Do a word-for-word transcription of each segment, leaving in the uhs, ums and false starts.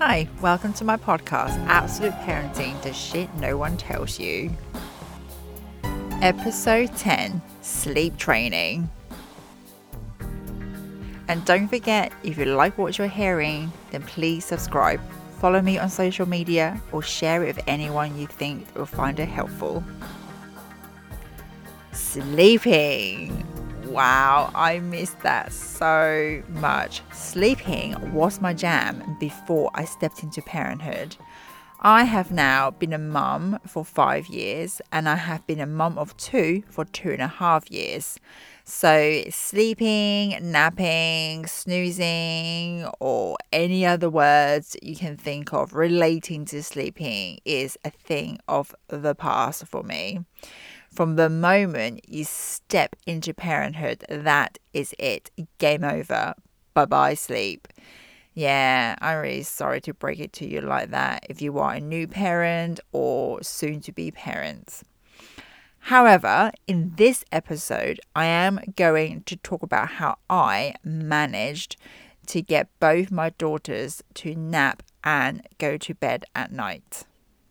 Hi, welcome to my podcast, Absolute Parenting, the shit no one tells you. Episode ten, Sleep Training. And don't forget, if you like what you're hearing, then please subscribe, follow me on social media, or share it with anyone you think will find it helpful. Sleeping. Wow, I missed that so much. Sleeping was my jam before I stepped into parenthood. I have now been a mum for five years and I have been a mum of two for two and a half years. So sleeping, napping, snoozing, or any other words you can think of relating to sleeping is a thing of the past for me. From the moment you step into parenthood, that is it. Game over. Bye-bye sleep. Yeah, I'm really sorry to break it to you like that if you are a new parent or soon to be parents. However, in this episode, I am going to talk about how I managed to get both my daughters to nap and go to bed at night.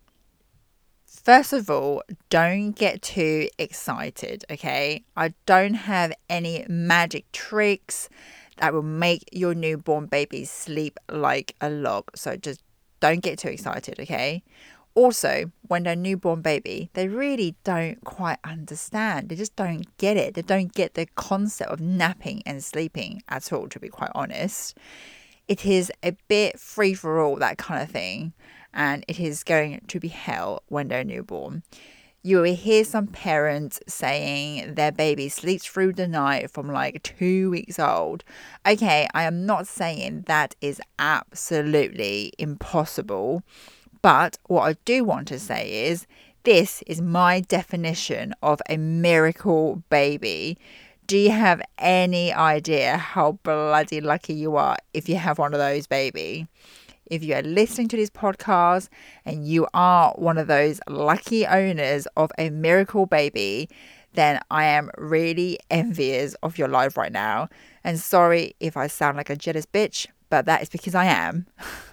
First of all, don't get too excited, okay? I don't have any magic tricks that will make your newborn baby sleep like a log. So just don't get too excited, okay? Also, when they're a newborn baby, they really don't quite understand. They just don't get it. They don't get the concept of napping and sleeping at all, to be quite honest. It is a bit free for all, that kind of thing. And it is going to be hell when they're newborn. You will hear some parents saying their baby sleeps through the night from like two weeks old. Okay, I am not saying that is absolutely impossible. But what I do want to say is this is my definition of a miracle baby. Do you have any idea how bloody lucky you are if you have one of those, baby? If you are listening to this podcast and you are one of those lucky owners of a miracle baby, then I am really envious of your life right now. And sorry if I sound like a jealous bitch, but that is because I am.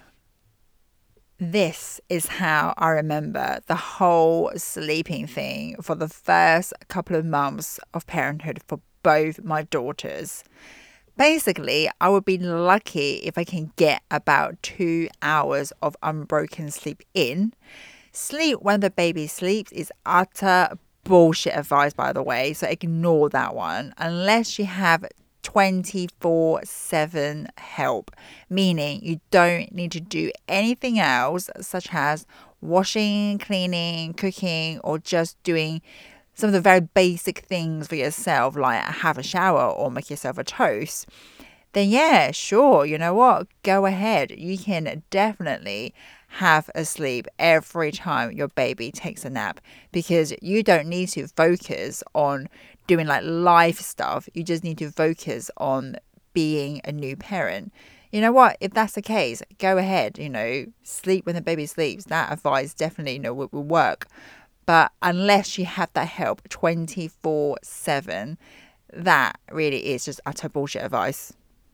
This is how I remember the whole sleeping thing for the first couple of months of parenthood for both my daughters. Basically, I would be lucky if I can get about two hours of unbroken sleep in. Sleep when the baby sleeps is utter bullshit advice, by the way, so ignore that one. Unless you have twenty-four seven help, meaning you don't need to do anything else, such as washing, cleaning, cooking, or just doing some of the very basic things for yourself, like have a shower or make yourself a toast, then yeah, sure, you know what? Go ahead. You can definitely have a sleep every time your baby takes a nap because you don't need to focus on doing like life stuff. You just need to focus on being a new parent. You know what? If that's the case, go ahead, you know, sleep when the baby sleeps. That advice definitely, you know, will, will work. But unless you have that help twenty-four seven, that really is just utter bullshit advice.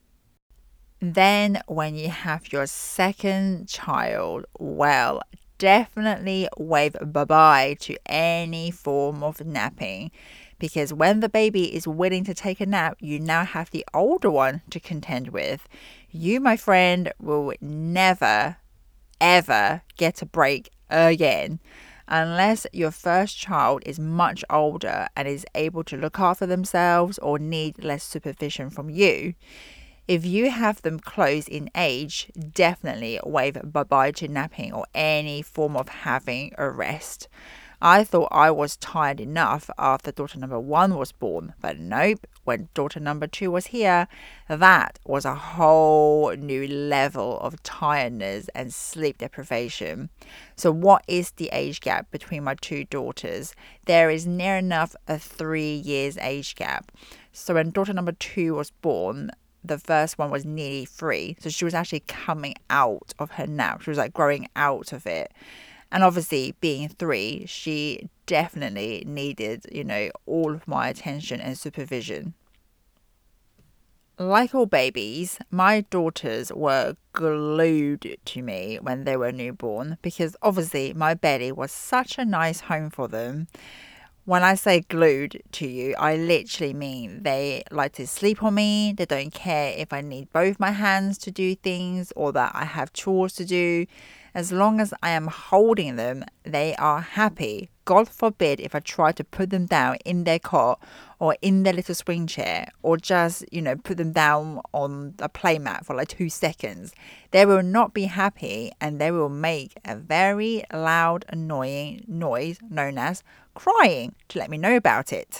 Then when you have your second child, well, definitely wave bye-bye to any form of napping. Because when the baby is willing to take a nap, you now have the older one to contend with. You, my friend, will never, ever get a break again. Unless your first child is much older and is able to look after themselves or need less supervision from you. If you have them close in age, definitely wave bye-bye to napping or any form of having a rest. I thought I was tired enough after daughter number one was born, but nope, when daughter number two was here, that was a whole new level of tiredness and sleep deprivation. So what is the age gap between my two daughters? There is near enough a three years age gap. So when daughter number two was born, the first one was nearly three. So she was actually coming out of her nap. She was like growing out of it. And obviously, being three, she definitely needed, you know, all of my attention and supervision. Like all babies, my daughters were glued to me when they were newborn because obviously my belly was such a nice home for them. When I say glued to you, I literally mean they like to sleep on me. They don't care if I need both my hands to do things or that I have chores to do. As long as I am holding them, they are happy. God forbid if I try to put them down in their cot or in their little swing chair or just, you know, put them down on a playmat for like two seconds. They will not be happy and they will make a very loud, annoying noise known as crying to let me know about it.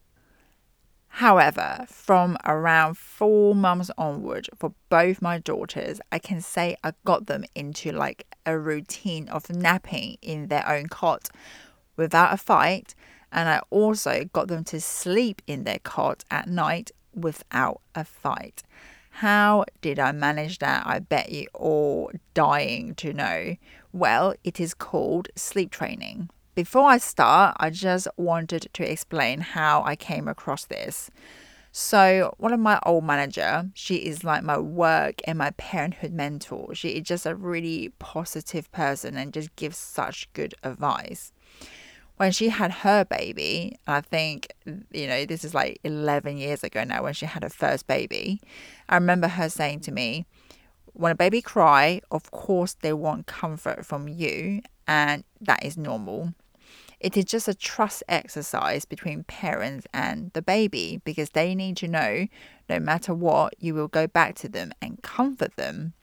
However, from around four months onward for both my daughters, I can say I got them into like a routine of napping in their own cot without a fight, and I also got them to sleep in their cot at night without a fight. How did I manage that? I bet you all dying to know. Well, it is called sleep training. Before I start, I just wanted to explain how I came across this. So one of my old manager, she is like my work and my parenthood mentor. She is just a really positive person and just gives such good advice. When she had her baby, I think, you know, this is like eleven years ago now when she had her first baby, I remember her saying to me, when a baby cry, of course they want comfort from you, and that is normal. It is just a trust exercise between parents and the baby because they need to know no matter what, you will go back to them and comfort them.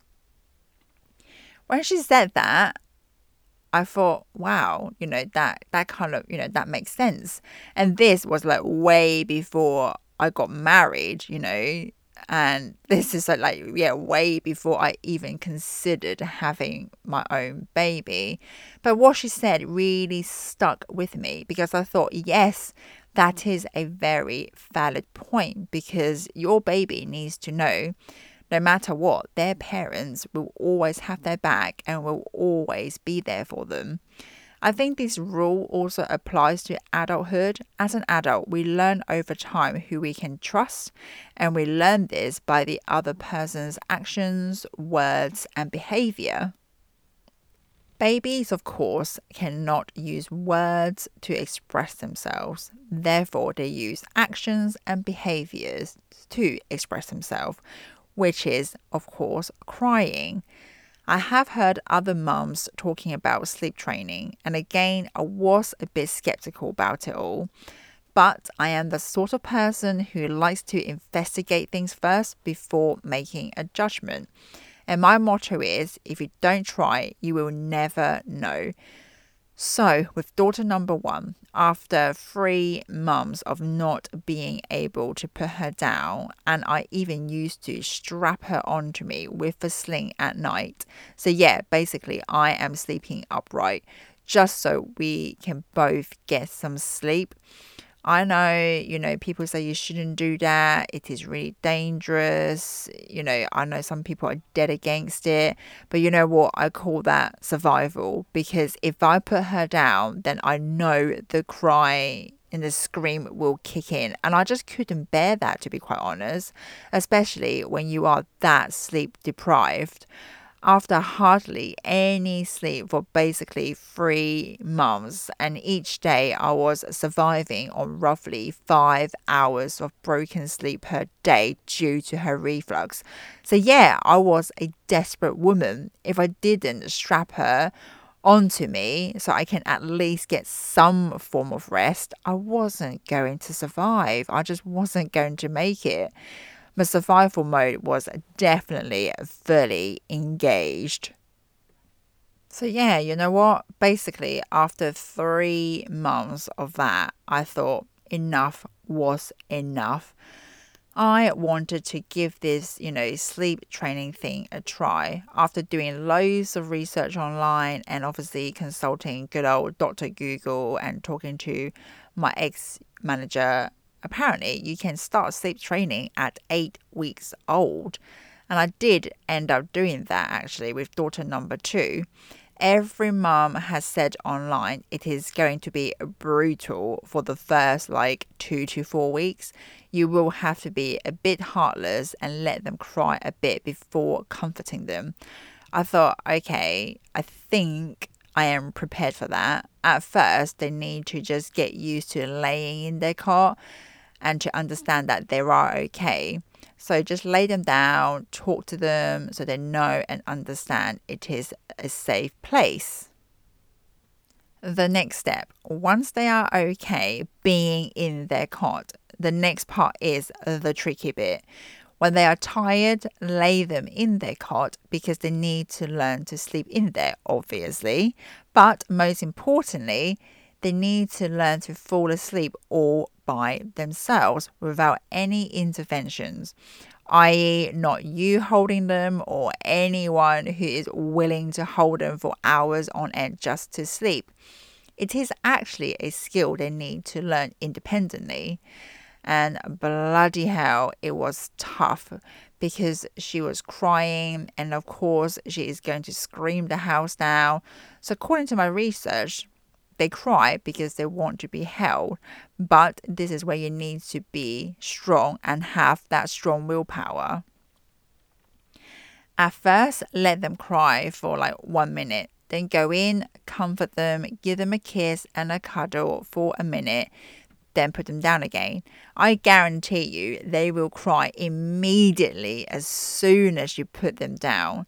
When she said that, I thought, wow, you know, that, that kind of, you know, that makes sense. And this was like way before I got married, you know, and this is like, yeah, way before I even considered having my own baby. But what she said really stuck with me because I thought, yes, that is a very valid point because your baby needs to know no matter what, their parents will always have their back and will always be there for them. I think this rule also applies to adulthood. As an adult, we learn over time who we can trust, and we learn this by the other person's actions, words, and behavior. Babies, of course, cannot use words to express themselves. Therefore, they use actions and behaviors to express themselves, which is, of course, crying. I have heard other mums talking about sleep training, and again, I was a bit skeptical about it all. But I am the sort of person who likes to investigate things first before making a judgment. And my motto is, if you don't try, you will never know. So, with daughter number one, after three months of not being able to put her down, and I even used to strap her onto me with a sling at night. So, yeah, basically, I am sleeping upright just so we can both get some sleep. I know, you know, people say you shouldn't do that. It is really dangerous. You know, I know some people are dead against it. But you know what? I call that survival because if I put her down, then I know the cry and the scream will kick in. And I just couldn't bear that, to be quite honest, especially when you are that sleep deprived. After hardly any sleep for basically three months, and each day I was surviving on roughly five hours of broken sleep per day due to her reflux. So yeah, I was a desperate woman. If I didn't strap her onto me so I can at least get some form of rest, I wasn't going to survive. I just wasn't going to make it. My survival mode was definitely fully engaged. So yeah, you know what? Basically, after three months of that, I thought enough was enough. I wanted to give this, you know, sleep training thing a try. After doing loads of research online and obviously consulting good old Doctor Google and talking to my ex-manager, apparently you can start sleep training at eight weeks old. And I did end up doing that actually with daughter number two. every mom has said online it is going to be brutal for the first like two to four weeks. You will have to be a bit heartless and let them cry a bit before comforting them. I thought, okay, I think I am prepared for that. At first, they need to just get used to laying in their cot and to understand that they are okay. So just lay them down, talk to them so they know and understand it is a safe place. The next step, once they are okay being in their cot, the next part is the tricky bit. When they are tired, lay them in their cot because they need to learn to sleep in there, obviously. But most importantly, they need to learn to fall asleep all by themselves without any interventions, that is not you holding them or anyone who is willing to hold them for hours on end just to sleep. It is actually a skill they need to learn independently. And bloody hell, it was tough because she was crying and of course she is going to scream the house down. So according to my research, they cry because they want to be held, but this is where you need to be strong and have that strong willpower. At first, let them cry for like one minute. Then go in, comfort them, give them a kiss and a cuddle for a minute. Then put them down again. I guarantee you they will cry immediately as soon as you put them down.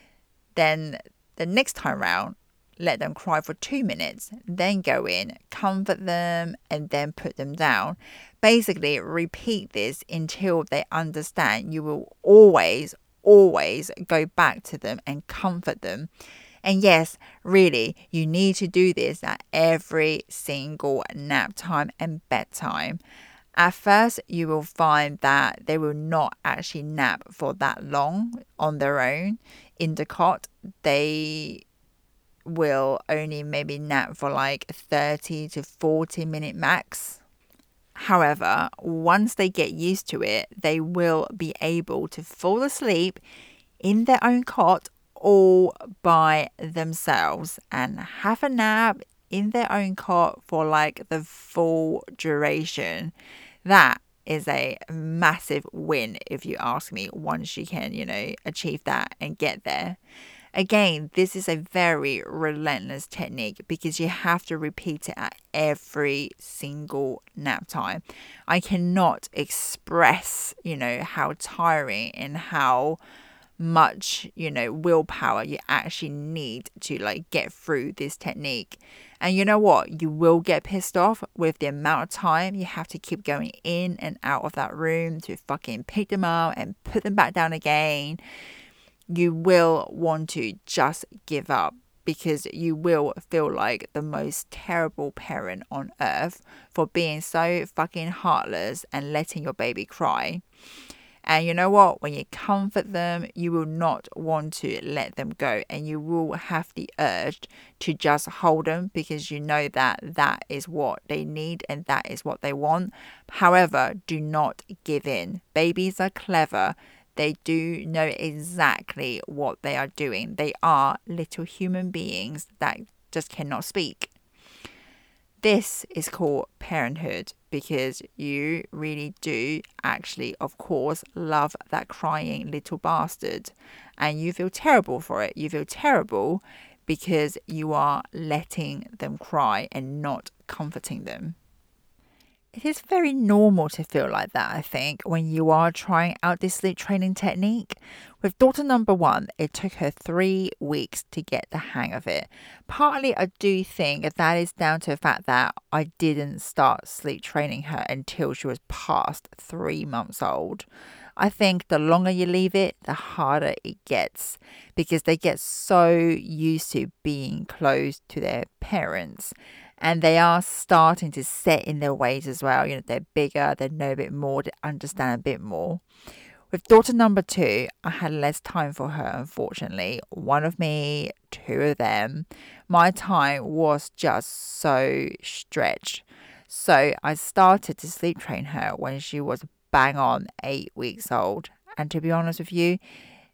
Then the next time round, let them cry for two minutes. Then go in, comfort them, and then put them down. Basically, repeat this until they understand. You will always, always go back to them and comfort them. And yes, really, you need to do this at every single nap time and bedtime. At first, you will find that they will not actually nap for that long on their own in the cot. They will only maybe nap for like thirty to forty minute max. However, once they get used to it, they will be able to fall asleep in their own cot all by themselves and have a nap in their own cot for like the full duration. That is a massive win if you ask me, once you can, you know, achieve that and get there. Again, this is a very relentless technique because you have to repeat it at every single nap time. I cannot express, you know, how tiring and how much, you know, willpower you actually need to like get through this technique. And you know what? You will get pissed off with the amount of time you have to keep going in and out of that room to fucking pick them up and put them back down again. You will want to just give up because you will feel like the most terrible parent on earth for being so fucking heartless and letting your baby cry. And you know what? When you comfort them, you will not want to let them go and you will have the urge to just hold them because you know that that is what they need and that is what they want. However, do not give in. Babies are clever. They do know exactly what they are doing. They are little human beings that just cannot speak. This is called parenthood because you really do actually, of course, love that crying little bastard. And you feel terrible for it. You feel terrible because you are letting them cry and not comforting them. It is very normal to feel like that, I think, when you are trying out this sleep training technique. With daughter number one, it took her three weeks to get the hang of it. Partly, I do think that is down to the fact that I didn't start sleep training her until she was past three months old. I think the longer you leave it, the harder it gets because they get so used to being close to their parents. And they are starting to set in their ways as well. You know, they're bigger, they know a bit more, they understand a bit more. With daughter number two, I had less time for her, unfortunately. One of me, two of them. My time was just so stretched. So I started to sleep train her when she was bang on eight weeks old. And to be honest with you,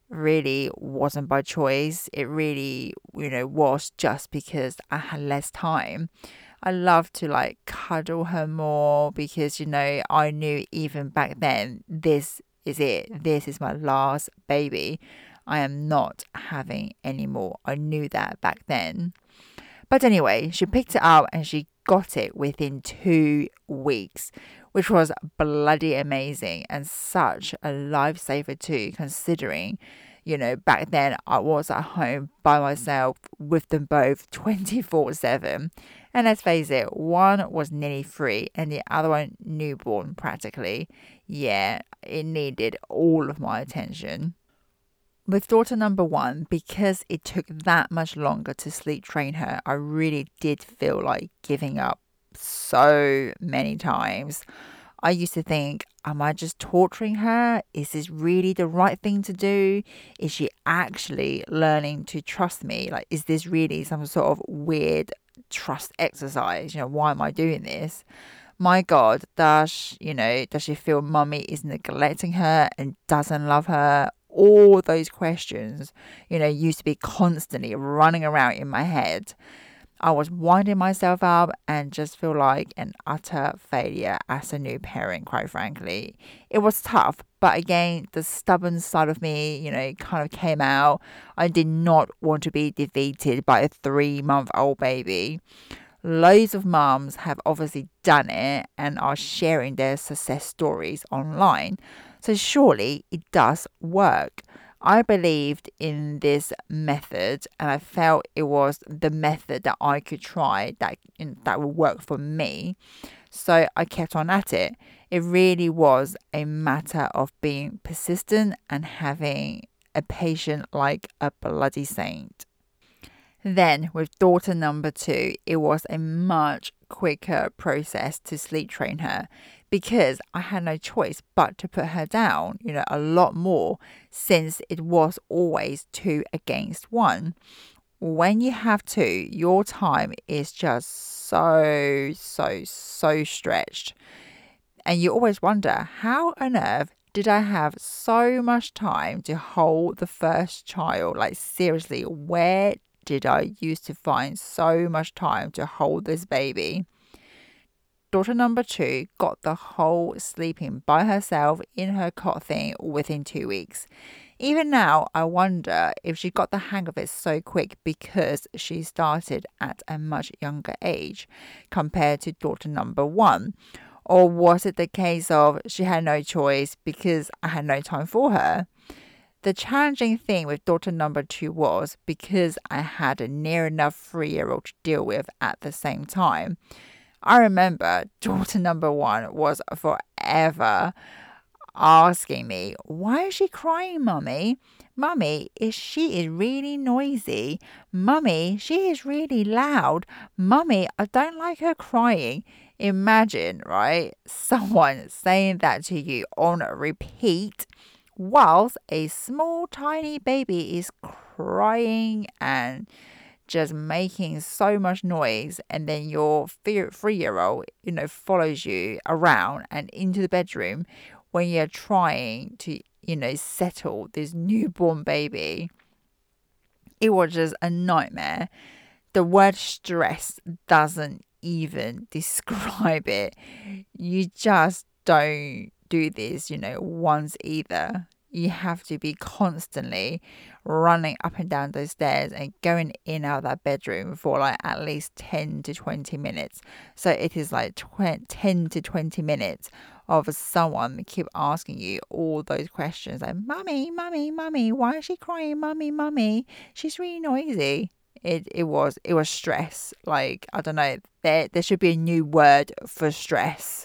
really wasn't by choice. It really, you know, was just because I had less time. I love to like cuddle her more because, you know, I knew even back then, this is it. This is my last baby. I am not having any more. I knew that back then. But anyway, she picked it up and she got it within two weeks, which was bloody amazing and such a lifesaver too, considering, you know, back then I was at home by myself with them both twenty-four seven. And let's face it, one was nearly three and the other one newborn practically. Yeah, it needed all of my attention. With daughter number one, because it took that much longer to sleep train her, I really did feel like giving up so many times. I used to think, am I just torturing her? Is this really the right thing to do? Is she actually learning to trust me? Like, is this really some sort of weird trust exercise? You know, why am I doing this? My God, does, you know, does she feel mummy is neglecting her and doesn't love her? All those questions, you know, used to be constantly running around in my head. I was winding myself up and just feel like an utter failure as a new parent, quite frankly. It was tough, but again, the stubborn side of me, you know, kind of came out. I did not want to be defeated by a three month old baby. Loads of mums have obviously done it and are sharing their success stories online. So surely it does work. I believed in this method and I felt it was the method that I could try that that would work for me. So I kept on at it. It really was a matter of being persistent and having a patient like a bloody saint. Then, with daughter number two, it was a much quicker process to sleep train her because I had no choice but to put her down, you know, a lot more since it was always two against one. When you have two, your time is just so, so, so stretched. And you always wonder, how on earth did I have so much time to hold the first child? Like, seriously, where did I used to find so much time to hold this baby? Daughter number two got the whole sleeping by herself in her cot thing within two weeks. Even now, I wonder if she got the hang of it so quick because she started at a much younger age compared to daughter number one. Or was it the case of she had no choice because I had no time for her? The challenging thing with daughter number two was because I had a near enough three-year-old to deal with at the same time. I remember daughter number one was forever asking me, why is she crying, mummy? Mummy, is she is really noisy. Mummy, she is really loud. Mummy, I don't like her crying. Imagine, right? Someone saying that to you on repeat whilst a small tiny baby is crying and just making so much noise, and then your three-year-old, you know, follows you around and into the bedroom when you're trying to, you know, settle this newborn baby. It was just a nightmare. The word stress doesn't even describe it. You just don't do this, you know, once either. You have to be constantly running up and down those stairs and going in and out of that bedroom for like at least ten to twenty minutes. So it is like ten to twenty minutes of someone keep asking you all those questions like, mummy, mummy, mummy, why is she crying? Mummy, mummy, she's really noisy. It it was it was stress. Like, I don't know, there there should be a new word for stress.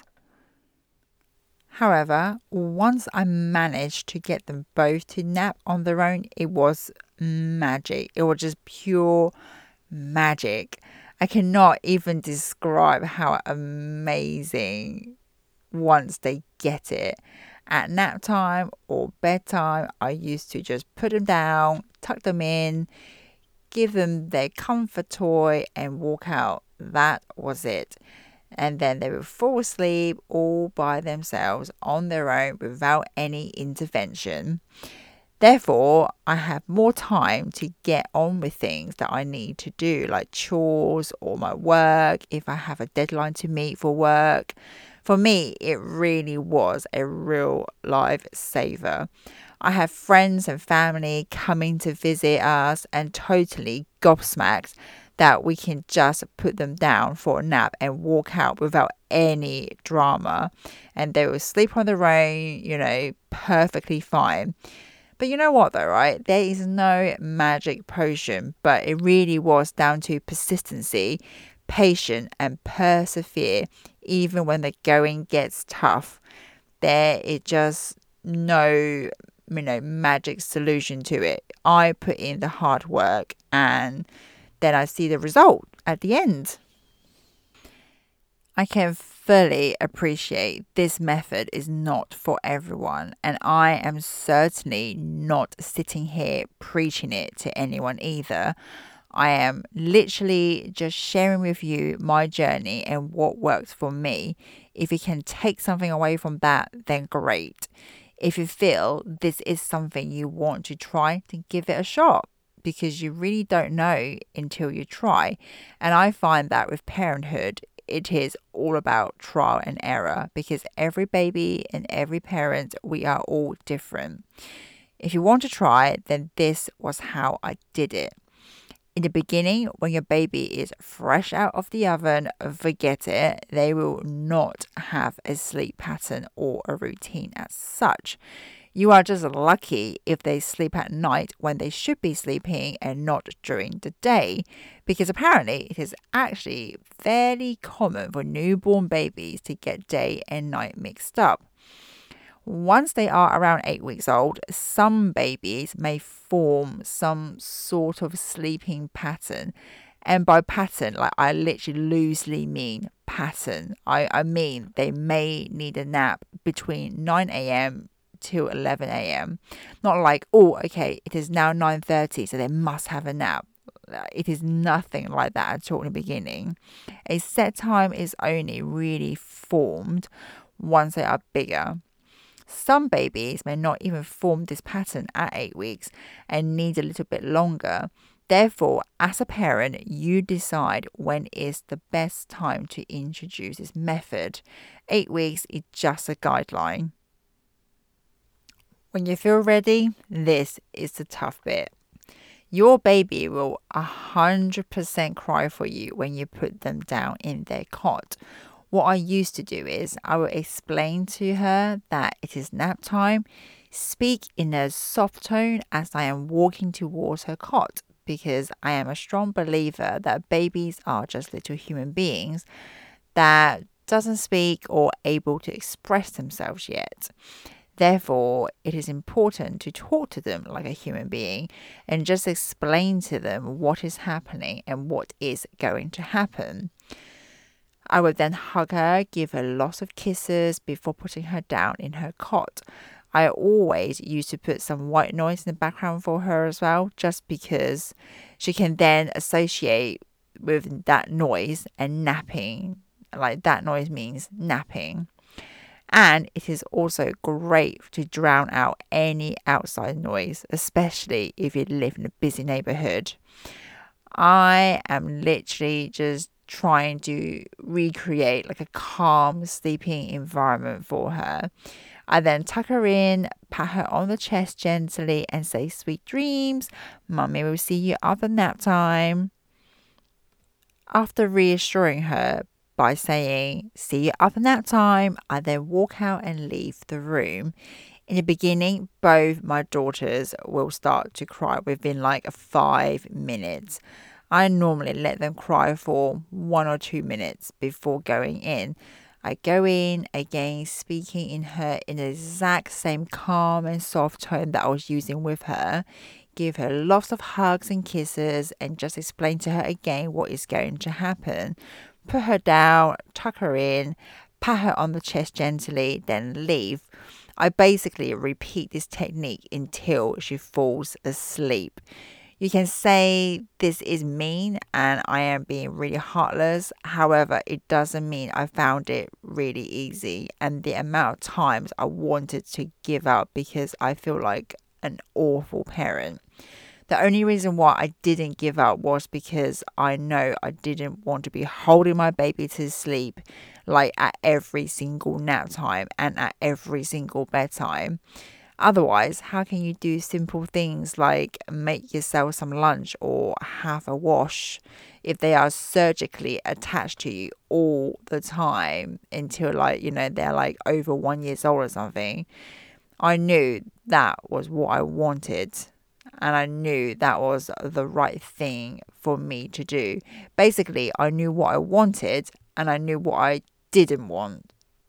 However, once I managed to get them both to nap on their own, it was magic. It was just pure magic. I cannot even describe how amazing once they get it. At nap time or bedtime, I used to just put them down, tuck them in, give them their comfort toy and walk out. That was it. And then they would fall asleep all by themselves on their own without any intervention. Therefore, I have more time to get on with things that I need to do, like chores or my work, if I have a deadline to meet for work. For me, it really was a real lifesaver. I have friends and family coming to visit us and totally gobsmacked that we can just put them down for a nap and walk out without any drama. And they will sleep on their own, you know, perfectly fine. But you know what though, right? There is no magic potion, but it really was down to persistency, patience, and persevere, even when the going gets tough. There is just no, you know, magic solution to it. I put in the hard work and then I see the result at the end. I can fully appreciate this method is not for everyone, and I am certainly not sitting here preaching it to anyone either. I am literally just sharing with you my journey and what works for me. If you can take something away from that, then great. If you feel this is something you want to try, then give it a shot, because you really don't know until you try. And I find that with parenthood, it is all about trial and error, because every baby and every parent, we are all different. If you want to try, then this was how I did it. In the beginning, when your baby is fresh out of the oven, forget it. They will not have a sleep pattern or a routine as such. You are just lucky if they sleep at night when they should be sleeping and not during the day, because apparently it is actually fairly common for newborn babies to get day and night mixed up. Once they are around eight weeks old, some babies may form some sort of sleeping pattern. And by pattern, like I literally loosely mean pattern. I, I mean they may need a nap between nine a.m. to eleven a.m. Not like, oh, okay, it is now nine thirty, so they must have a nap. It is nothing like that at all in the beginning. A set time is only really formed once they are bigger. Some babies may not even form this pattern at eight weeks and need a little bit longer. Therefore, as a parent, you decide when is the best time to introduce this method. Eight weeks is just a guideline. When you feel ready, this is the tough bit. Your baby will one hundred percent cry for you when you put them down in their cot. What I used to do is I would explain to her that it is nap time, speak in a soft tone as I am walking towards her cot, because I am a strong believer that babies are just little human beings that doesn't speak or able to express themselves yet. Therefore, it is important to talk to them like a human being and just explain to them what is happening and what is going to happen. I would then hug her, give her lots of kisses before putting her down in her cot. I always used to put some white noise in the background for her as well, just because she can then associate with that noise and napping. Like that noise means napping. And it is also great to drown out any outside noise, especially if you live in a busy neighborhood. I am literally just trying to recreate like a calm sleeping environment for her. I then tuck her in, pat her on the chest gently and say sweet dreams. Mummy will see you after nap time. After reassuring her by saying see you after nap time, I then walk out and leave the room. In the beginning, both my daughters will start to cry within like five minutes. I normally let them cry for one or two minutes before going in. I go in again, speaking in her in the exact same calm and soft tone that I was using with her. Give her lots of hugs and kisses and just explain to her again what is going to happen. Put her down, tuck her in, pat her on the chest gently, then leave. I basically repeat this technique until she falls asleep. You can say this is mean and I am being really heartless. However, it doesn't mean I found it really easy. And the amount of times I wanted to give up because I feel like an awful parent. The only reason why I didn't give up was because I know I didn't want to be holding my baby to sleep like at every single nap time and at every single bedtime. Otherwise, how can you do simple things like make yourself some lunch or have a wash if they are surgically attached to you all the time until like, you know, they're like over one years old or something? I knew that was what I wanted. And I knew that was the right thing for me to do. Basically, I knew what I wanted and I knew what I didn't want.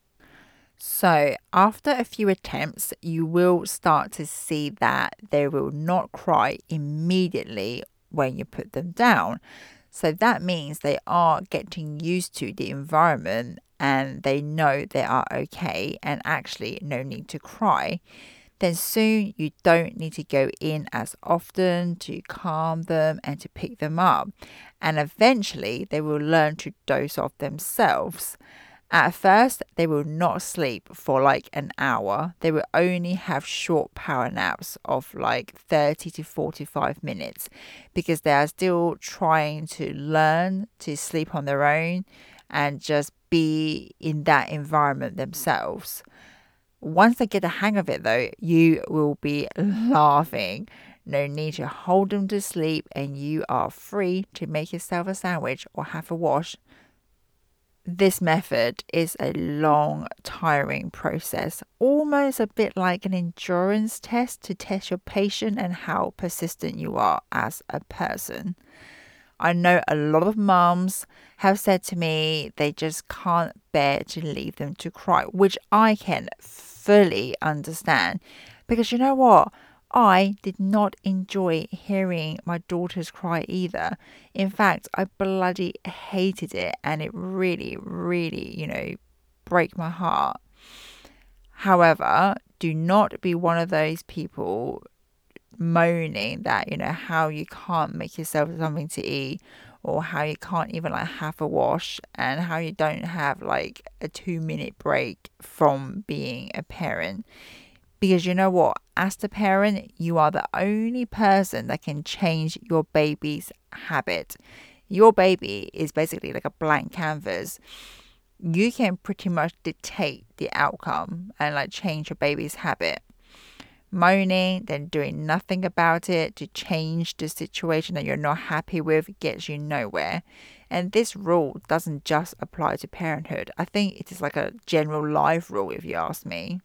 So, after a few attempts, you will start to see that they will not cry immediately when you put them down. So, that means they are getting used to the environment and they know they are okay and actually no need to cry. Then soon you don't need to go in as often to calm them and to pick them up. And eventually they will learn to doze off themselves. At first, they will not sleep for like an hour. They will only have short power naps of like thirty to forty-five minutes because they are still trying to learn to sleep on their own and just be in that environment themselves. Once they get the hang of it, though, you will be laughing. No need to hold them to sleep, and you are free to make yourself a sandwich or have a wash. This method is a long, tiring process, almost a bit like an endurance test to test your patience and how persistent you are as a person. I know a lot of mums have said to me they just can't bear to leave them to cry, which I can fully understand because you know what? I did not enjoy hearing my daughters cry either. In fact, I bloody hated it and it really, really, you know, broke my heart. However, do not be one of those people moaning that, you know, how you can't make yourself something to eat or how you can't even like have a wash and how you don't have like a two minute break from being a parent. Because you know what? As the parent, you are the only person that can change your baby's habit. Your baby is basically like a blank canvas. You can pretty much dictate the outcome and like change your baby's habit. Moaning, then doing nothing about it to change the situation that you're not happy with gets you nowhere. And this rule doesn't just apply to parenthood. I think it is like a general life rule, if you ask me.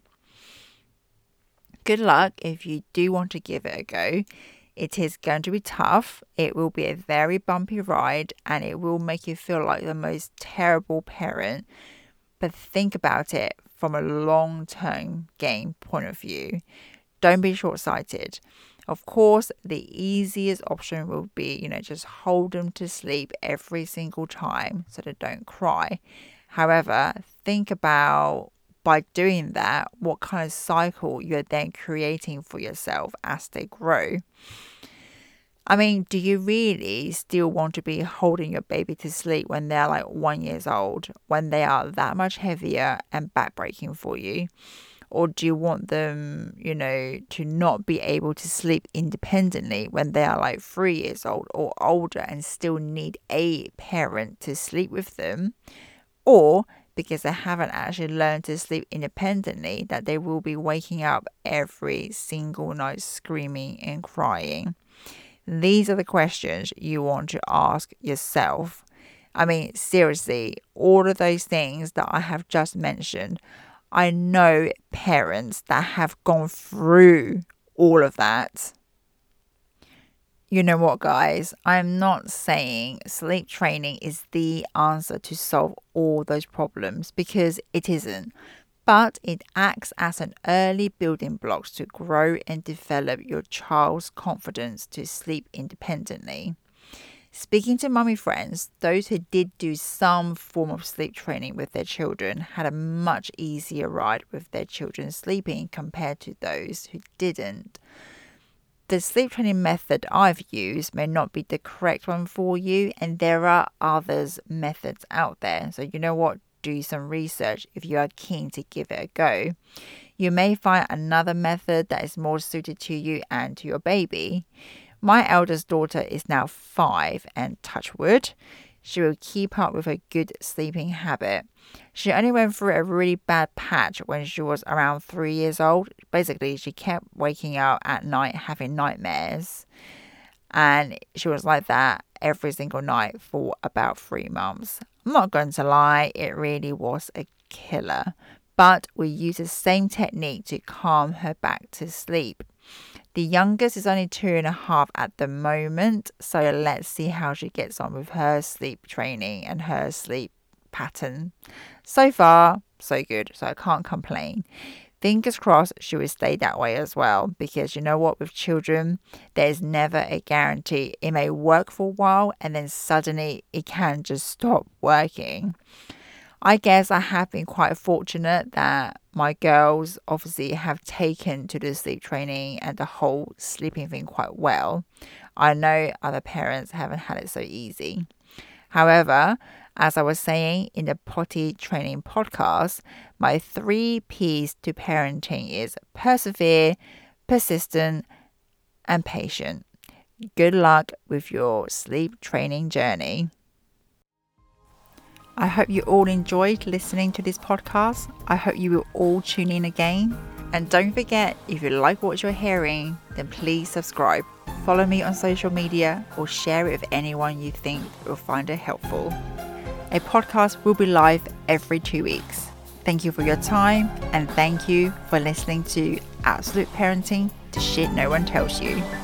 Good luck if you do want to give it a go. It is going to be tough. It will be a very bumpy ride and it will make you feel like the most terrible parent. But think about it from a long-term game point of view. Don't be short-sighted. Of course, the easiest option will be, you know, just hold them to sleep every single time so they don't cry. However, think about by doing that, what kind of cycle you're then creating for yourself as they grow. I mean, do you really still want to be holding your baby to sleep when they're like one years old, when they are that much heavier and backbreaking for you? Or do you want them, you know, to not be able to sleep independently when they are like three years old or older and still need a parent to sleep with them? Or because they haven't actually learned to sleep independently, that they will be waking up every single night screaming and crying? These are the questions you want to ask yourself. I mean, seriously, all of those things that I have just mentioned, I know parents that have gone through all of that. You know what, guys? I'm not saying sleep training is the answer to solve all those problems because it isn't. But it acts as an early building block to grow and develop your child's confidence to sleep independently. Speaking to mummy friends, those who did do some form of sleep training with their children had a much easier ride with their children sleeping compared to those who didn't. The sleep training method I've used may not be the correct one for you, and there are others methods out there. So you know what? do some research if you are keen to give it a go. You may find another method that is more suited to you and to your baby. My eldest daughter is now five, and touch wood, she will keep up with a good sleeping habit. She only went through a really bad patch when she was around three years old. Basically, she kept waking up at night having nightmares. And she was like that every single night for about three months. I'm not going to lie, it really was a killer. But we used the same technique to calm her back to sleep. The youngest is only two and a half at the moment, so let's see how she gets on with her sleep training and her sleep pattern. So far, so good, so I can't complain. Fingers crossed she will stay that way as well, because you know what, with children, there's never a guarantee. It may work for a while and then suddenly it can just stop working. I guess I have been quite fortunate that my girls obviously have taken to the sleep training and the whole sleeping thing quite well. I know other parents haven't had it so easy. However, as I was saying in the potty training podcast, my three P's to parenting is persevere, persistent, and patient. Good luck with your sleep training journey. I hope you all enjoyed listening to this podcast. I hope you will all tune in again. And don't forget, if you like what you're hearing, then please subscribe. Follow me on social media or share it with anyone you think will find it helpful. A podcast will be live every two weeks. Thank you for your time, and thank you for listening to Absolute Parenting, the shit no one tells you.